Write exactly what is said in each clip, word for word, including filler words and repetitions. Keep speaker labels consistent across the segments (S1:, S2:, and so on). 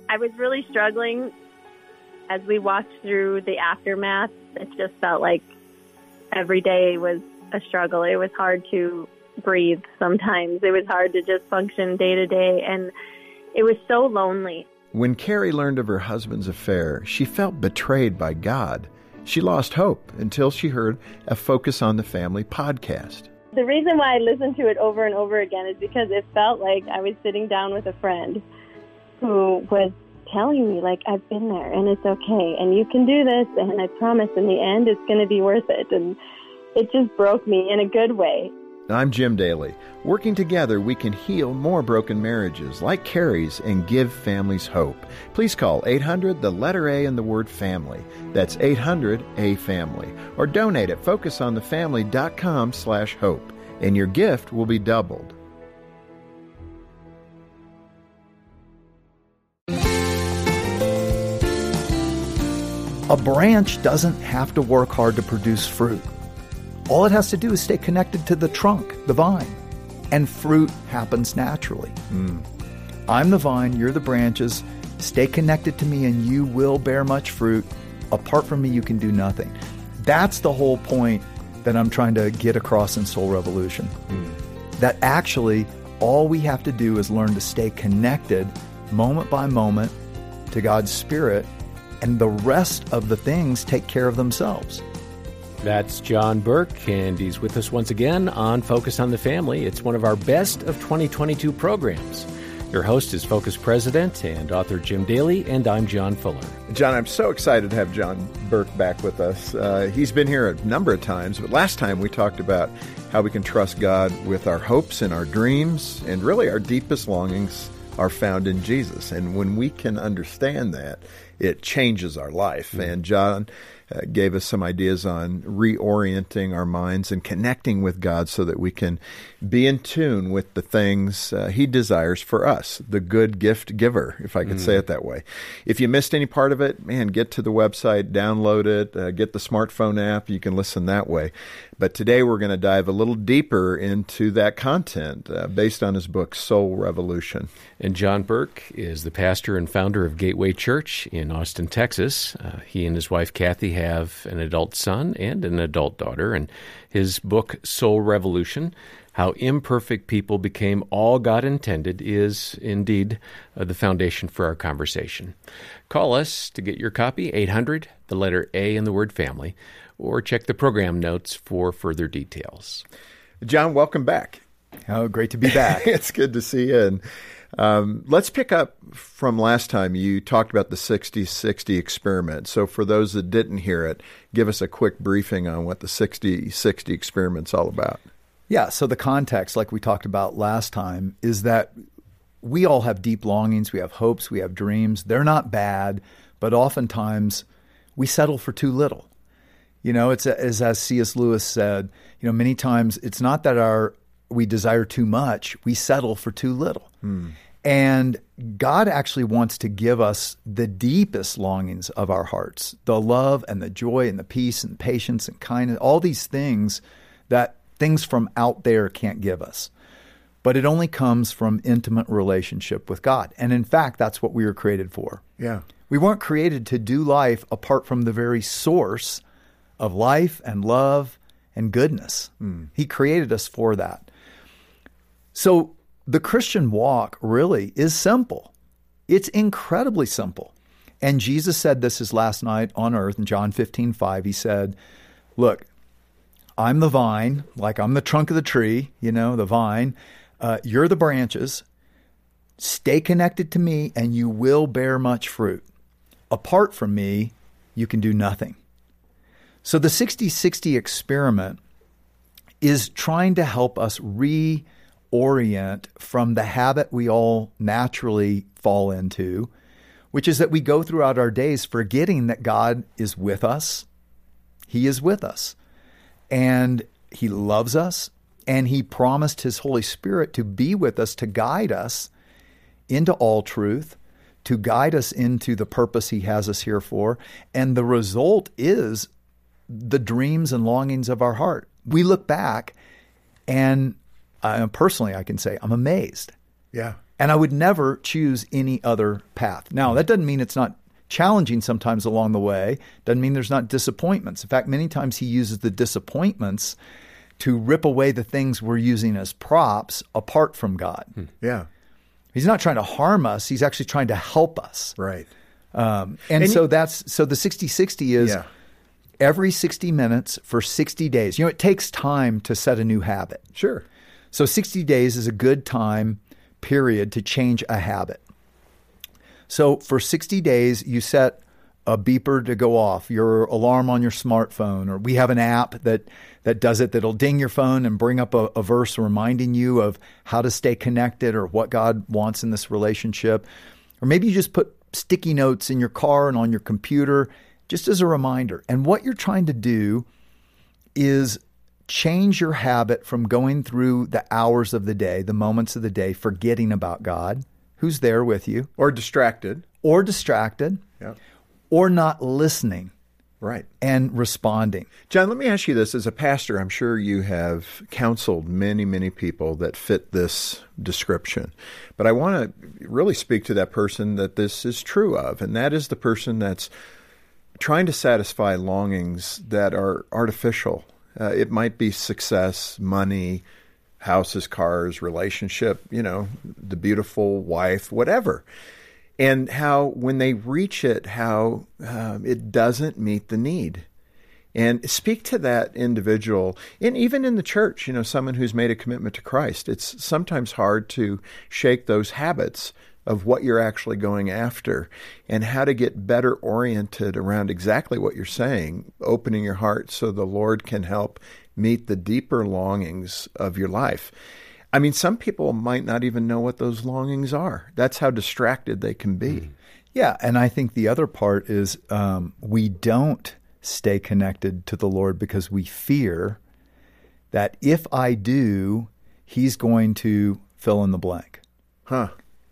S1: I was really struggling as we walked through the aftermath. It just felt like every day was a struggle. It was hard to breathe sometimes. It was hard to just function day to day, and it was so lonely.
S2: When Carrie learned of her husband's affair, she felt betrayed by God. She lost hope until she heard a Focus on the Family podcast.
S1: The reason why I listened to it over and over again is because it felt like I was sitting down with a friend who was telling me, like, I've been there and it's okay and you can do this, and I promise in the end it's going to be worth it. And it just broke me in a good way.
S2: I'm Jim Daly. Working together, we can heal more broken marriages like Carrie's and give families hope. Please call eight hundred, the letter A in the word family. That's eight hundred, A family. Or donate at focusonthefamily.com slash hope. And your gift will be doubled.
S3: A branch doesn't have to work hard to produce fruit. All it has to do is stay connected to the trunk, the vine, and fruit happens naturally. Mm. I'm the vine, you're the branches. Stay connected to me and you will bear much fruit. Apart from me, you can do nothing. That's the whole point that I'm trying to get across in Soul Revolution. Mm. That actually, all we have to do is learn to stay connected moment by moment to God's Spirit, and the rest of the things take care of themselves.
S4: That's John Burke, and he's with us once again on Focus on the Family. It's one of our best of twenty twenty-two programs. Your host is Focus President and author Jim Daly, and I'm John Fuller.
S2: John, I'm so excited to have John Burke back with us. Uh, he's been here a number of times, but last time we talked about how we can trust God with our hopes and our dreams, and really our deepest longings are found in Jesus. And when we can understand that, it changes our life. Mm-hmm. And John uh, gave us some ideas on reorienting our minds and connecting with God so that we can be in tune with the things uh, He desires for us, the good gift giver, if I could mm-hmm. say it that way. If you missed any part of it, man, get to the website, download it, uh, get the smartphone app. You can listen that way. But today we're going to dive a little deeper into that content uh, based on his book, Soul Revolution.
S4: And John Burke is the pastor and founder of Gateway Church in Austin, Texas. Uh, he and his wife, Kathy, have an adult son and an adult daughter. And his book, Soul Revolution, How Imperfect People Became All God Intended, is indeed uh, the foundation for our conversation. Call us to get your copy, eight hundred, the letter A in the word family, or check the program notes for further details.
S2: John, welcome back.
S3: Oh, great to be back.
S2: It's good to see you. And um, let's pick up from last time. You talked about the sixty sixty experiment. So for those that didn't hear it, give us a quick briefing on what the sixty sixty experiment's all about.
S3: Yeah, so the context, like we talked about last time, is that we all have deep longings, we have hopes, we have dreams. They're not bad, but oftentimes we settle for too little. You know, it's as, as C S Lewis said, you know, many times it's not that our we desire too much, we settle for too little. Hmm. And God actually wants to give us the deepest longings of our hearts, the love and the joy and the peace and patience and kindness, all these things that things from out there can't give us. But it only comes from intimate relationship with God. And in fact, that's what we were created for.
S2: Yeah.
S3: We weren't created to do life apart from the very source of life and love and goodness. Mm. He created us for that. So the Christian walk really is simple. It's incredibly simple. And Jesus said this his last night on earth in John fifteen five. He said, look, I'm the vine, like I'm the trunk of the tree, you know, the vine. Uh, you're the branches. Stay connected to me and you will bear much fruit. Apart from me, you can do nothing. So the sixty sixty experiment is trying to help us reorient from the habit we all naturally fall into, which is that we go throughout our days forgetting that God is with us. He is with us. And He loves us. And He promised His Holy Spirit to be with us, to guide us into all truth, to guide us into the purpose He has us here for. And the result is the dreams and longings of our heart. We look back and uh, personally I can say I'm amazed.
S2: Yeah.
S3: And I would never choose any other path. Now, that doesn't mean it's not challenging sometimes along the way. Doesn't mean there's not disappointments. In fact, many times he uses the disappointments to rip away the things we're using as props apart from God.
S2: Yeah.
S3: He's not trying to harm us. He's actually trying to help us.
S2: Right.
S3: Um, and,
S2: And
S3: so
S2: you-
S3: that's so the sixty sixty is
S2: Yeah.
S3: every sixty minutes for sixty days. You know, it takes time to set a new habit.
S2: Sure.
S3: So sixty days is a good time period to change a habit. So for sixty days, you set a beeper to go off, your alarm on your smartphone, or we have an app that that does it, that'll ding your phone and bring up a, a verse reminding you of how to stay connected or what God wants in this relationship. Or maybe you just put sticky notes in your car and on your computer just as a reminder. And what you're trying to do is change your habit from going through the hours of the day, the moments of the day, forgetting about God, who's there with you,
S2: Or distracted.
S3: or distracted,
S2: Yeah.
S3: or not listening
S2: Right.
S3: and responding.
S2: John, let me ask you this. As a pastor, I'm sure you have counseled many, many people that fit this description. But I want to really speak to that person that this is true of, and that is the person that's trying to satisfy longings that are artificial. Uh, it might be success, money, houses, cars, relationship, you know, the beautiful wife, whatever. And how when they reach it, how um, it doesn't meet the need. And speak to that individual, and even in the church, you know, someone who's made a commitment to Christ. It's sometimes hard to shake those habits of what you're actually going after and how to get better oriented around exactly what you're saying, opening your heart so the Lord can help meet the deeper longings of your life. I mean, some people might not even know what those longings are. That's how distracted they can be.
S3: Yeah, and I think the other part is um, we don't stay connected to the Lord because we fear that if I do, He's going to fill in the blank.
S2: Huh.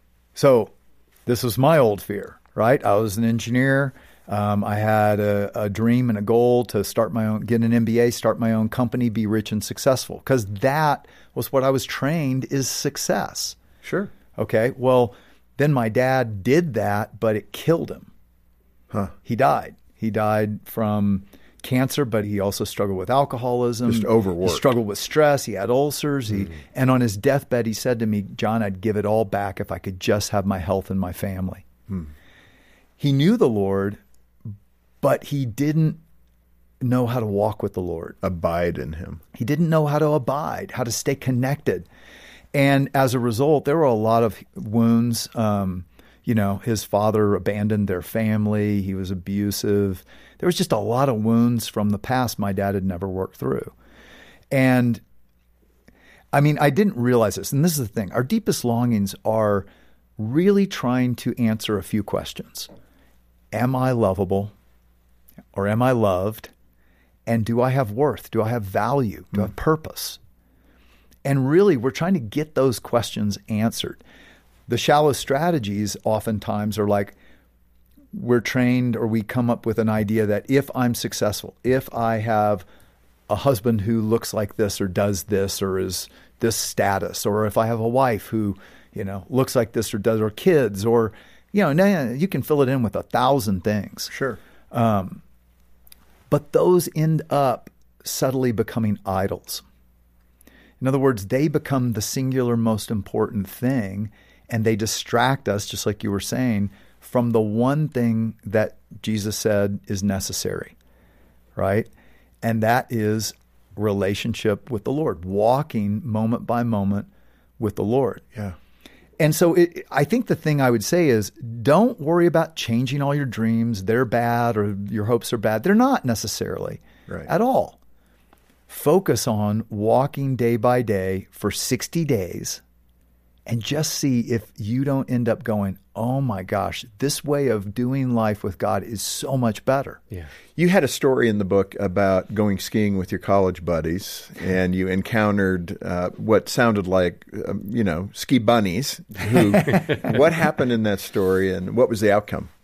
S3: So this was my old fear, right? I was an engineer. Um, I had a, a dream and a goal to start my own, get an M B A, start my own company, be rich and successful, because that was what I was trained is success.
S2: Sure.
S3: Okay. Well, then my dad did that, but it killed him.
S2: Huh.
S3: He died. He died from cancer, but he also struggled with alcoholism.
S2: Just overworked.
S3: He struggled with stress. He had ulcers. He, and on his deathbed, he said to me, John, I'd give it all back if I could just have my health and my family.
S2: Hmm.
S3: He knew the Lord, but he didn't know how to walk with the Lord.
S2: Abide in Him.
S3: He didn't know how to abide, how to stay connected. And as a result, there were a lot of wounds. Um, you know, his father abandoned their family. He was abusive. There was just a lot of wounds from the past my dad had never worked through. And I mean, I didn't realize this. And this is the thing. Our deepest longings are really trying to answer a few questions. Am I lovable? Or am I loved? And do I have worth? Do I have value? Do I have purpose? And really, we're trying to get those questions answered. The shallow strategies oftentimes are like, we're trained or we come up with an idea that if I'm successful, if I have a husband who looks like this or does this or is this status, or if I have a wife who, you know, looks like this or does, or kids, or, you know, nah, you can fill it in with a thousand things.
S2: Sure.
S3: Um, but those end up subtly becoming idols. In other words, they become the singular most important thing, and they distract us, just like you were saying, from the one thing that Jesus said is necessary, right? And that is relationship with the Lord, walking moment by moment with the Lord.
S2: Yeah.
S3: And so it, I think the thing I would say is don't worry about changing all your dreams. They're bad or your hopes are bad. They're not necessarily
S2: Right.
S3: at all. Focus on walking day by day for sixty days and just see if you don't end up going, oh my gosh, this way of doing life with God is so much better.
S4: Yeah.
S2: You had a story in the book about going skiing with your college buddies, and you encountered uh, what sounded like, um, you know, ski bunnies. Who? What happened in that story, and what was the outcome?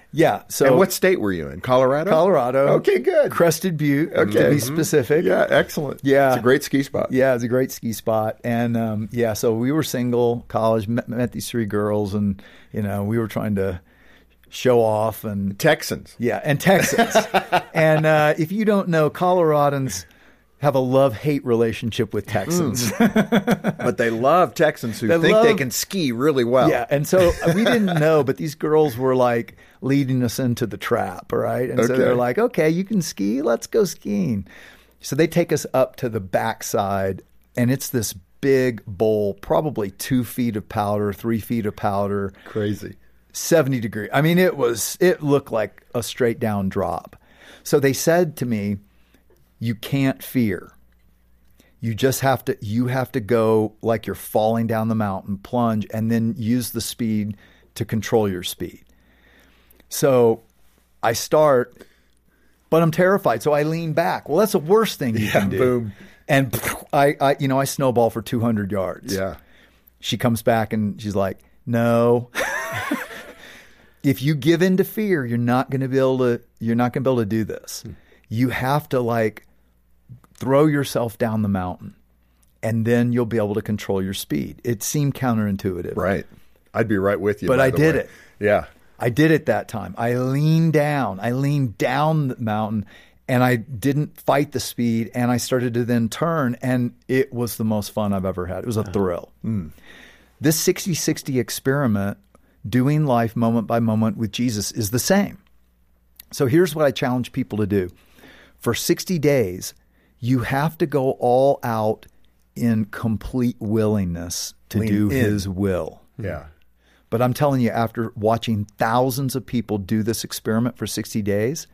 S3: Yeah. So
S2: and what state were you in? Colorado?
S3: Colorado.
S2: Okay, good.
S3: Crested Butte,
S2: Okay.
S3: to be
S2: Mhm.
S3: specific.
S2: Yeah, excellent.
S3: Yeah.
S2: It's a great ski spot.
S3: Yeah, it's a great ski spot. And um, yeah, so we were single, college, met, met these three girls, and, you know, we were trying to show off. And
S2: Texans.
S3: yeah, and Texans. And uh, if you don't know, Coloradans have a love-hate relationship with Texans.
S2: Mm. But they love Texans who
S3: They
S2: think
S3: love-
S2: they can ski really well.
S3: Yeah, and so we didn't know, but these girls were like leading us into the trap, right? And so
S2: Okay.
S3: they're like, okay, you can ski, let's go skiing. So they take us up to the backside, and it's this big bowl, probably two feet of powder, three feet of powder,
S2: Crazy.
S3: seventy degree. I mean, it was, it looked like a straight down drop. So they said to me, you can't fear. You just have to, you have to go like you're falling down the mountain, plunge, and then use the speed to control your speed. So I start, but I'm terrified. So I lean back. Well, that's the worst thing you
S2: Yeah,
S3: can do.
S2: boom.
S3: And I, I, you know, I snowball for two hundred yards.
S2: Yeah.
S3: She comes back and she's like, no. If you give in to fear, you're not going to be able to, you're not going to be able to do this. You have to like throw yourself down the mountain, and then you'll be able to control your speed. It seemed counterintuitive.
S2: Right. I'd be right with you.
S3: But
S2: by
S3: I
S2: the
S3: did
S2: way.
S3: it.
S2: Yeah.
S3: I did it that time. I leaned down. I leaned down the mountain, and I didn't fight the speed, and I started to then turn, and it was the most fun I've ever had. It was a thrill.
S2: Mm.
S3: This sixty sixty experiment, doing life moment by moment with Jesus, is the same. So here's what I challenge people to do. For sixty days, you have to go all out in complete willingness to
S2: Lean
S3: do
S2: in.
S3: his will.
S2: Yeah.
S3: But I'm telling you, after watching thousands of people do this experiment for sixty days,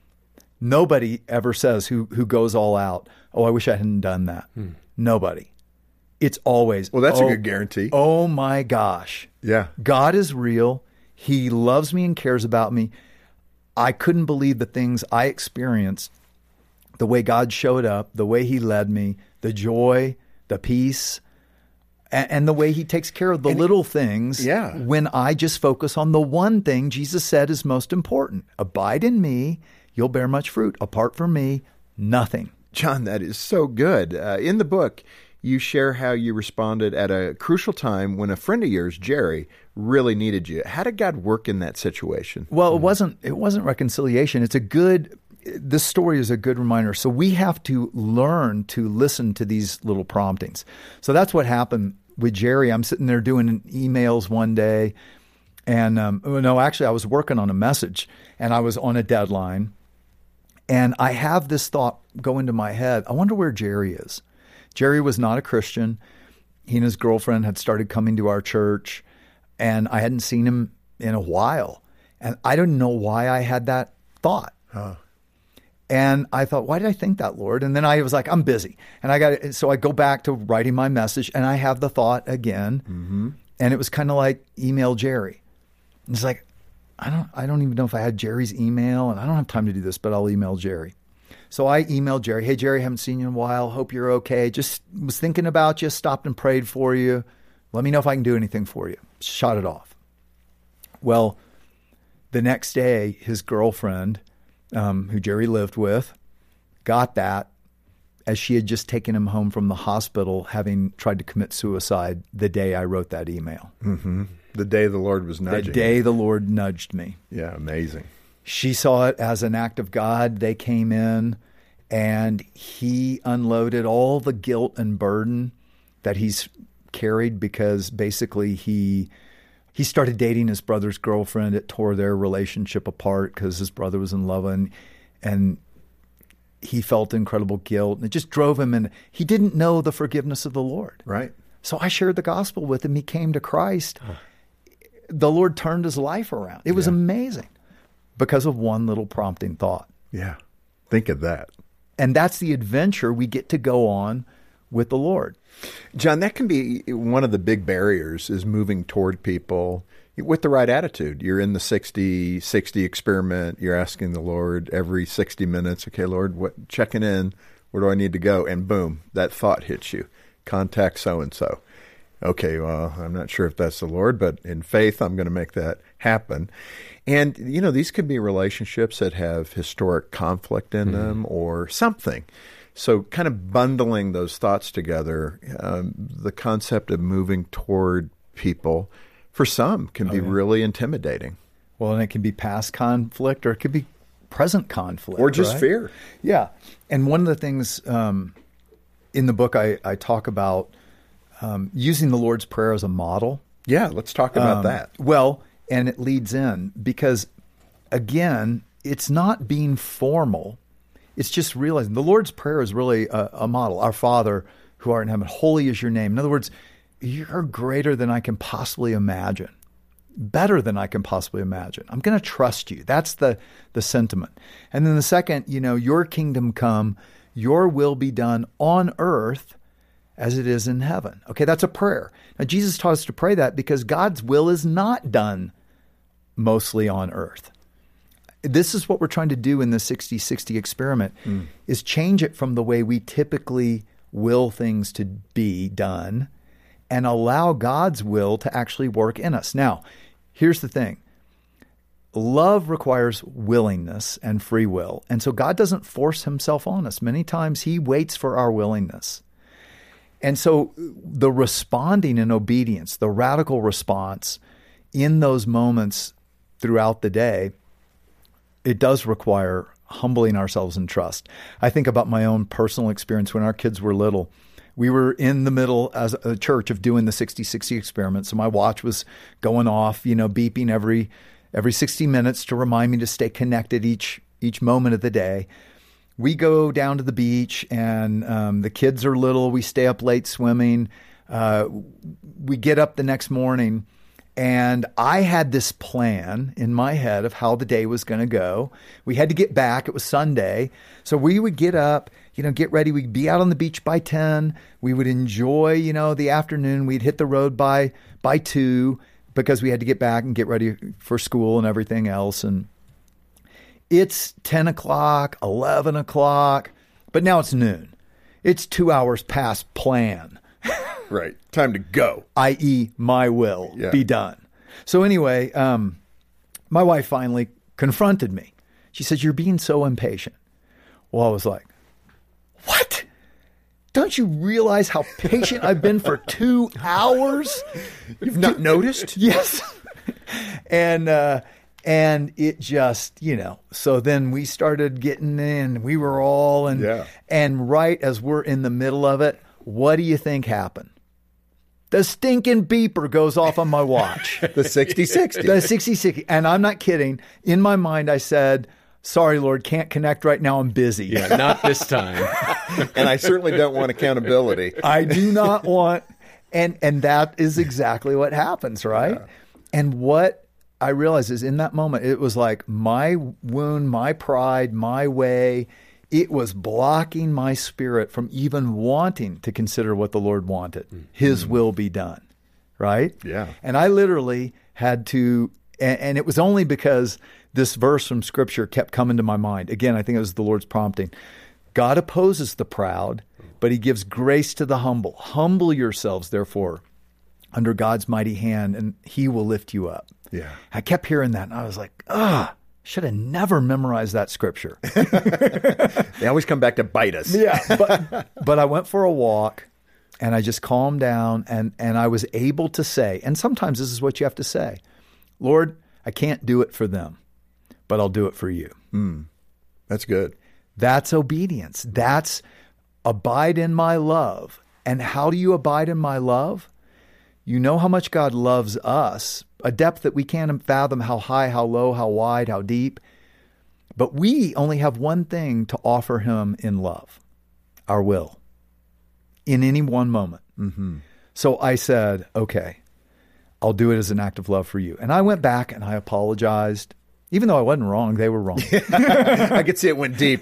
S3: nobody ever says who who goes all out, oh, I wish I hadn't done that.
S2: Hmm.
S3: Nobody. It's always,
S2: Well, that's
S3: oh,
S2: a good guarantee.
S3: Oh my gosh.
S2: Yeah.
S3: God is real. He loves me and cares about me. I couldn't believe the things I experienced, the way God showed up, the way he led me, the joy, the peace, and, and the way he takes care of the
S2: And-
S3: little things
S2: Yeah.
S3: when I just focus on the one thing Jesus said is most important. Abide in me, you'll bear much fruit. Apart from me, nothing.
S2: John, that is so good. Uh, in the book, you share how you responded at a crucial time when a friend of yours, Jerry, really needed you. How did God work in that situation?
S3: Well, it wasn't it wasn't reconciliation. It's a good this story is a good reminder. So we have to learn to listen to these little promptings. So that's what happened with Jerry. I'm sitting there doing emails one day, and um, no, actually, I was working on a message, and I was on a deadline, and I have this thought go into my head. I wonder where Jerry is. Jerry was not a Christian. He and his girlfriend had started coming to our church, and I hadn't seen him in a while. And I don't know why I had that thought.
S2: Huh.
S3: And I thought, why did I think that, Lord? And then I was like, I'm busy. And I got so I go back to writing my message, and I have the thought again.
S2: Mm-hmm.
S3: And it was kind of like email Jerry. And it's like, I don't I don't even know if I had Jerry's email, and I don't have time to do this, but I'll email Jerry. So I emailed Jerry. Hey, Jerry, haven't seen you in a while. Hope you're okay. Just was thinking about you, stopped and prayed for you. Let me know if I can do anything for you. Shot it off. Well, the next day, his girlfriend, um, who Jerry lived with, got that as she had just taken him home from the hospital, having tried to commit suicide the day I wrote that email.
S2: Mm-hmm. The day the Lord was nudging.
S3: The day
S2: you.
S3: the Lord nudged me.
S2: Yeah, amazing.
S3: She saw it as an act of God. They came in, and he unloaded all the guilt and burden that he's carried because basically he he started dating his brother's girlfriend. It tore their relationship apart because his brother was in love, and and he felt incredible guilt. And it just drove him, and he didn't know the forgiveness of the Lord.
S2: Right.
S3: So I shared the gospel with him. He came to Christ. The Lord turned his life around. It was
S2: Yeah.
S3: amazing because of one little prompting thought.
S2: Yeah. Think of that.
S3: And that's the adventure we get to go on with the Lord.
S2: John, that can be one of the big barriers is moving toward people with the right attitude. You're in the sixty sixty experiment. You're asking the Lord every sixty minutes, okay, Lord, what checking in, where do I need to go? And boom, that thought hits you. Contact so-and-so. Okay, well, I'm not sure if that's the Lord, but in faith, I'm going to make that happen. And, you know, these could be relationships that have historic conflict in mm-hmm. them or something. So kind of bundling those thoughts together, um, the concept of moving toward people, for some, can be oh, yeah. really intimidating.
S3: Well, and it can be past conflict or it could be present conflict.
S2: Or just
S3: right?
S2: fear.
S3: Yeah. And one of the things um, in the book I, I talk about um, using the Lord's Prayer as a model.
S2: Yeah, let's talk about
S3: um,
S2: that.
S3: Well, and it leads in because, again, it's not being formal. It's just realizing the Lord's Prayer is really a, a model. Our Father who art in heaven, holy is your name. In other words, you're greater than I can possibly imagine, better than I can possibly imagine. I'm going to trust you. That's the, the sentiment. And then the second, you know, your kingdom come, your will be done on earth as it is in heaven. Okay, that's a prayer. Now, Jesus taught us to pray that because God's will is not done mostly on earth. This is what we're trying to do in the sixty sixty experiment, mm. is change it from the way we typically will things to be done and allow God's will to actually work in us. Now, here's the thing. Love requires willingness and free will. And so God doesn't force himself on us. Many times he waits for our willingness. And so the responding in obedience, the radical response in those moments throughout the day, it does require humbling ourselves in trust. I think about my own personal experience when our kids were little. We were in the middle as a church of doing the sixty sixty experiment. So my watch was going off, you know, beeping every every sixty minutes to remind me to stay connected each each moment of the day. We go down to the beach and um, the kids are little. We stay up late swimming. Uh, we get up the next morning and I had this plan in my head of how the day was going to go. We had to get back. It was Sunday. So we would get up, you know, get ready. We'd be out on the beach by ten. We would enjoy, you know, the afternoon. We'd hit the road by by two because we had to get back and get ready for school and everything else. And it's ten o'clock, eleven o'clock, but now it's noon. It's two hours past plan.
S2: Right. Time to go.
S3: that is my will yeah. be done. So anyway, um, my wife finally confronted me. She said, you're being so impatient. Well, I was like, what? Don't you realize how patient I've been for two hours?
S2: You've not noticed?
S3: Yes. and, uh, And it just, you know, so then we started getting in. We were all in.
S2: Yeah.
S3: And right as we're in the middle of it, what do you think happened? The stinking beeper goes off on my watch.
S2: The sixty sixty.
S3: The sixty sixty. And I'm not kidding. In my mind, I said, sorry, Lord, can't connect right now. I'm busy.
S4: Yeah, not this time.
S2: And I certainly don't want accountability.
S3: I do not want. And, and that is exactly what happens, right? Yeah. And what I realized is in that moment, it was like my wound, my pride, my way, it was blocking my spirit from even wanting to consider what the Lord wanted. Mm-hmm. His will be done, right?
S2: Yeah.
S3: And I literally had to, and, and it was only because this verse from Scripture kept coming to my mind. Again, I think it was the Lord's prompting. God opposes the proud, but he gives grace to the humble. Humble yourselves, therefore, under God's mighty hand, and he will lift you up.
S2: Yeah.
S3: I kept hearing that, and I was like, ah, should have never memorized that scripture.
S2: They always come back to bite us.
S3: Yeah. But, but I went for a walk, and I just calmed down, and, and I was able to say, and sometimes this is what you have to say, Lord, I can't do it for them, but I'll do it for you.
S2: Mm, that's good.
S3: That's obedience. That's abide in my love. And how do you abide in my love? You know how much God loves us, a depth that we can't fathom, how high, how low, how wide, how deep. But we only have one thing to offer him in love, our will, in any one moment.
S2: Mm-hmm.
S3: So I said, okay, I'll do it as an act of love for you. And I went back and I apologized. Even though I wasn't wrong, they were wrong.
S2: I could see it went deep.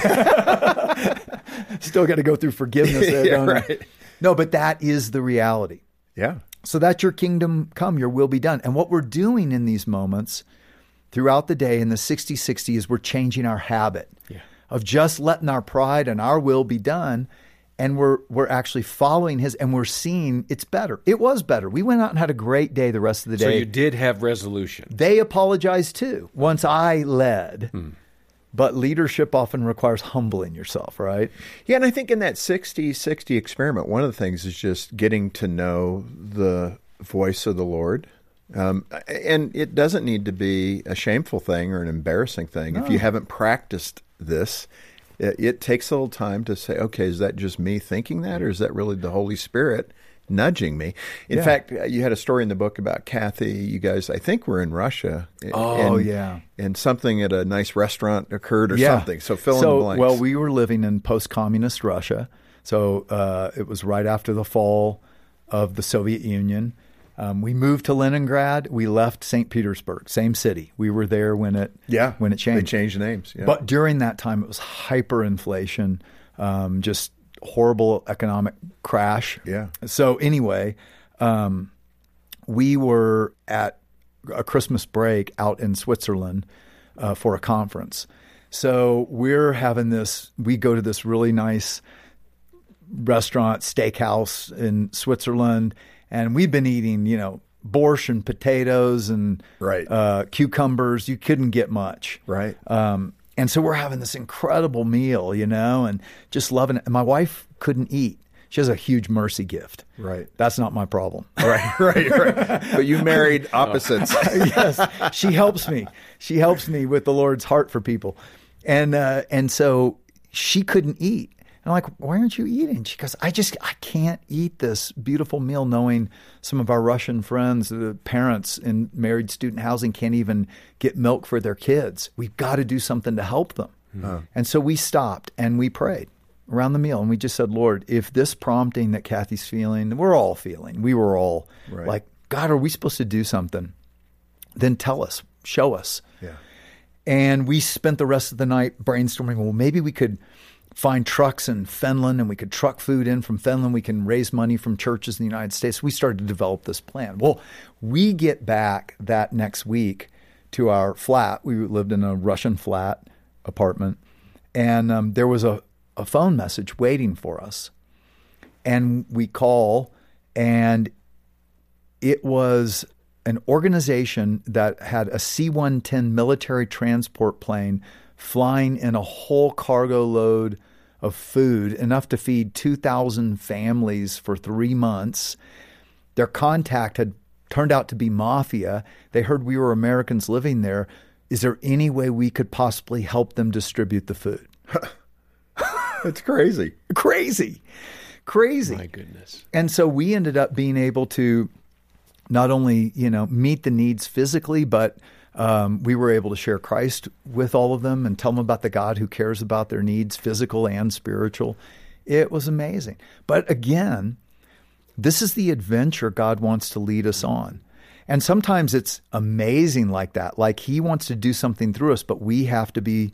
S3: Still got to go through forgiveness there,
S2: yeah,
S3: don't I?
S2: right.
S3: No, but that is the reality.
S2: Yeah.
S3: So that your kingdom come, your will be done. And what we're doing in these moments throughout the day in the sixty sixty is we're changing our habit
S4: yeah.
S3: of just letting our pride and our will be done And we're we're actually following his, and we're seeing it's better. It was better. We went out and had a great day the rest of the day.
S4: So you did have resolution.
S3: They apologized too, once I led.
S2: Hmm.
S3: But leadership often requires humbling yourself, right?
S2: Yeah, and I think in that sixty sixty experiment, one of the things is just getting to know the voice of the Lord. Um, and it doesn't need to be a shameful thing or an embarrassing thing.
S3: No.
S2: If you haven't practiced this, it, it takes a little time to say, okay, is that just me thinking that, or is that really the Holy Spirit nudging me? In
S3: Yeah.
S2: fact, you had a story in the book about Kathy. You guys, I think, were in Russia.
S3: Oh,
S2: and,
S3: yeah.
S2: And something at a nice restaurant occurred or
S3: Yeah.
S2: something. So fill in
S3: so,
S2: the blanks.
S3: Well, we were living in post-communist Russia. So uh, it was right after the fall of the Soviet Union. Um, we moved to Leningrad. We left Saint Petersburg, same city. We were there when it
S2: yeah,
S3: when it changed.
S2: They changed names. Yeah.
S3: But during that time, it was hyperinflation, um, just horrible economic crash.
S2: Yeah.
S3: So anyway, um, we were at a Christmas break out in Switzerland uh, for a conference. So we're having this, we go to this really nice restaurant, steakhouse in Switzerland, and we've been eating, you know, borscht and potatoes and
S2: Right.
S3: uh, cucumbers. You couldn't get much.
S2: Right.
S3: Um, and so we're having this incredible meal, you know, and just loving it. And my wife couldn't eat. She has a huge mercy gift.
S2: Right.
S3: That's not my problem.
S2: Right, right, right. But you married opposites.
S3: Yes, she helps me. She helps me with the Lord's heart for people. And uh, and so she couldn't eat. And I'm like, why aren't you eating? She goes, I just, I can't eat this beautiful meal knowing some of our Russian friends, the parents in married student housing can't even get milk for their kids. We've got to do something to help them.
S2: Mm-hmm.
S3: And so we stopped and we prayed around the meal. And we just said, Lord, if this prompting that Kathy's feeling, we're all feeling, we were all
S2: Right.
S3: like, God, are we supposed to do something? Then tell us, show us.
S2: Yeah.
S3: And we spent the rest of the night brainstorming, well, maybe we could find trucks in Finland and we could truck food in from Finland. We can raise money from churches in the United States. We started to develop this plan. Well, we get back that next week to our flat. We lived in a Russian flat apartment. And um, there was a, a phone message waiting for us. And we call, and it was an organization that had a C one ten military transport plane flying in a whole cargo load of food, enough to feed two thousand families for three months. Their contact had turned out to be mafia. They heard we were Americans living there. Is there any way we could possibly help them distribute the food?
S2: It's crazy.
S3: Crazy. Crazy.
S4: My goodness.
S3: And so we ended up being able to not only, you know, meet the needs physically, but um, we were able to share Christ with all of them and tell them about the God who cares about their needs, physical and spiritual. It was amazing. But again, this is the adventure God wants to lead us on. And sometimes it's amazing like that. Like he wants to do something through us, but we have to be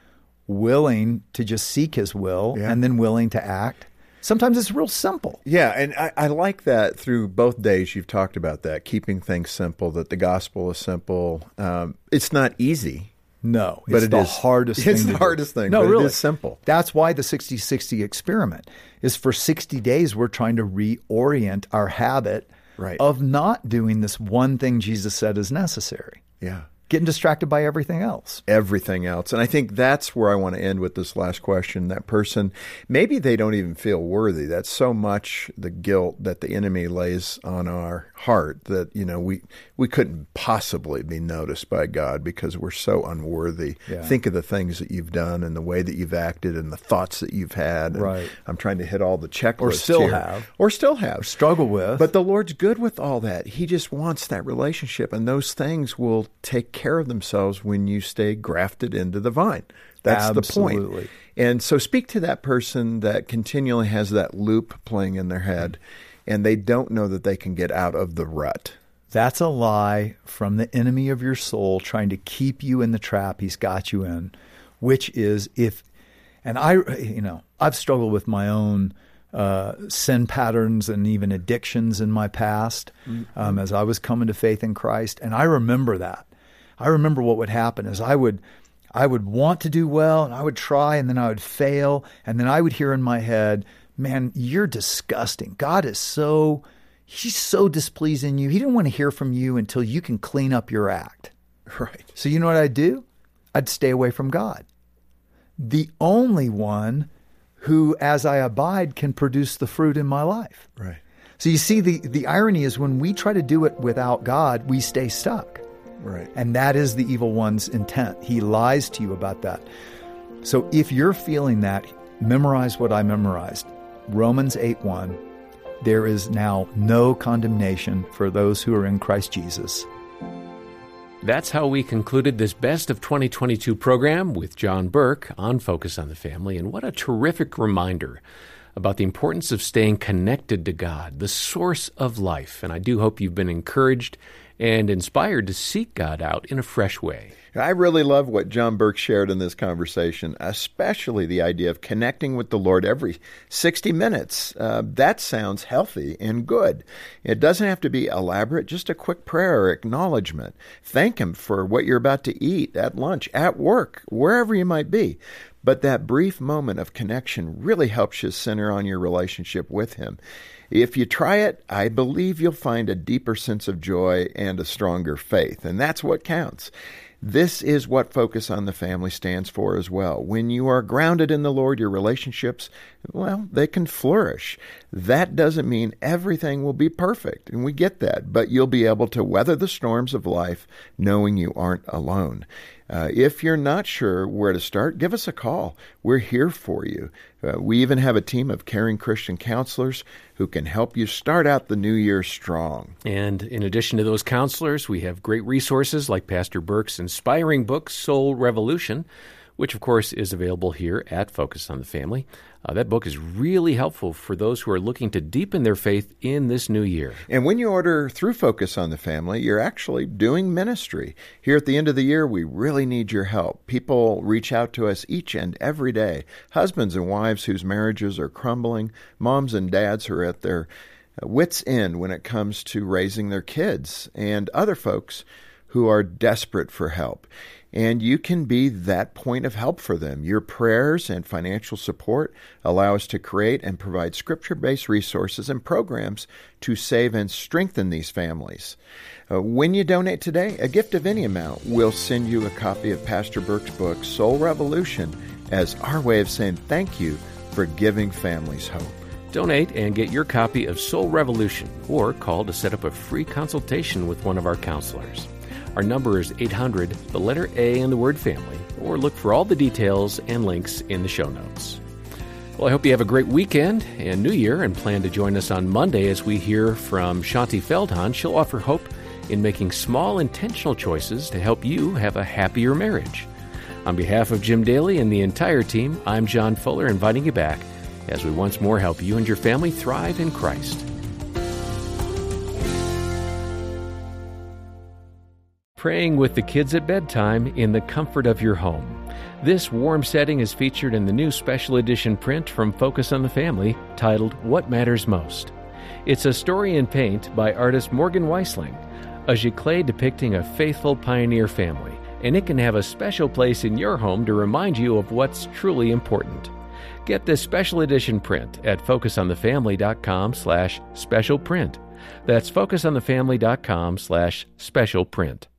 S3: willing to just seek his will
S2: Yeah.
S3: and then willing to act. Sometimes it's real simple.
S2: Yeah, and I, I like that through both days you've talked about that, keeping things simple, that the gospel is simple. Um, it's not easy.
S3: No,
S2: But
S3: it's
S2: it
S3: the
S2: is-
S3: hardest thing.
S2: it's
S3: to
S2: the
S3: do.
S2: hardest thing,
S3: No,
S2: but it
S3: really.
S2: is simple.
S3: That's why the sixty sixty experiment is for sixty days we're trying to reorient our habit
S2: Right.
S3: of not doing this one thing Jesus said is necessary.
S2: Yeah.
S3: Getting distracted by everything else.
S2: Everything else. And I think that's where I want to end with this last question. That person, maybe they don't even feel worthy. That's so much the guilt that the enemy lays on our heart that, you know, we, we couldn't possibly be noticed by God because we're so unworthy.
S3: Yeah.
S2: Think of the things that you've done and the way that you've acted and the thoughts that you've had. And
S3: Right.
S2: I'm trying to hit all the checklists
S3: Or still
S2: here.
S3: have.
S2: Or still have.
S3: Struggle with.
S2: But the Lord's good with all that. He just wants that relationship, and those things will take care of themselves when you stay grafted into the vine. That's the point.
S3: Absolutely.
S2: And so speak to that person that continually has that loop playing in their head, and they don't know that they can get out of the rut.
S3: That's a lie from the enemy of your soul trying to keep you in the trap he's got you in, which is if, and I, you know, I've struggled with my own uh, sin patterns and even addictions in my past mm-hmm. um, as I was coming to faith in Christ. And I remember that. I remember what would happen is I would, I would want to do well and I would try and then I would fail. And then I would hear in my head, man, you're disgusting. God is so, he's so displeased in you. He didn't want to hear from you until you can clean up your act.
S2: Right.
S3: So you know what I'd do? I'd stay away from God. The only one who, as I abide, can produce the fruit in my life.
S2: Right.
S3: So you see, the, the irony is when we try to do it without God, we stay stuck.
S2: Right.
S3: And that is the evil one's intent. He lies to you about that. So if you're feeling that, memorize what I memorized. Romans eight one, there is now no condemnation for those who are in Christ Jesus.
S4: That's how we concluded this Best of twenty twenty-two program with John Burke on Focus on the Family. And what a terrific reminder about the importance of staying connected to God, the source of life. And I do hope you've been encouraged and inspired to seek God out in a fresh way.
S2: I really love what John Burke shared in this conversation, especially the idea of connecting with the Lord every sixty minutes. Uh, that sounds healthy and good. It doesn't have to be elaborate, just a quick prayer or acknowledgement. Thank Him for what you're about to eat at lunch, at work, wherever you might be. But that brief moment of connection really helps you center on your relationship with Him. If you try it, I believe you'll find a deeper sense of joy and a stronger faith, and that's what counts. This is what Focus on the Family stands for as well. When you are grounded in the Lord, your relationships, well, they can flourish. That doesn't mean everything will be perfect, and we get that, but you'll be able to weather the storms of life knowing you aren't alone. Uh, if you're not sure where to start, give us a call. We're here for you. Uh, we even have a team of caring Christian counselors who can help you start out the new year strong.
S4: And in addition to those counselors, we have great resources like Pastor Burke's inspiring book, Soul Revolution, which, of course, is available here at Focus on the Family. Uh, that book is really helpful for those who are looking to deepen their faith in this new year.
S2: And when you order through Focus on the Family, you're actually doing ministry. Here at the end of the year, we really need your help. People reach out to us each and every day. Husbands and wives whose marriages are crumbling, moms and dads who are at their wits' end when it comes to raising their kids, and other folks who are desperate for help. And you can be that point of help for them. Your prayers and financial support allow us to create and provide scripture-based resources and programs to save and strengthen these families. Uh, when you donate today, a gift of any amount, we'll send you a copy of Pastor Burke's book, Soul Revolution, as our way of saying thank you for giving families hope.
S4: Donate and get your copy of Soul Revolution, or call to set up a free consultation with one of our counselors. Our number is eight hundred, the letter A and the word family, or look for all the details and links in the show notes. Well, I hope you have a great weekend and New Year, and plan to join us on Monday as we hear from Shanti Feldhahn. She'll offer hope in making small intentional choices to help you have a happier marriage. On behalf of Jim Daly and the entire team, I'm John Fuller, inviting you back as we once more help you and your family thrive in Christ. Praying with the kids at bedtime in the comfort of your home. This warm setting is featured in the new special edition print from Focus on the Family titled What Matters Most. It's a story in paint by artist Morgan Weisling, a giclée depicting a faithful pioneer family, and it can have a special place in your home to remind you of what's truly important. Get this special edition print at focusonthefamily.com slash special print. That's focusonthefamily.com slash special print.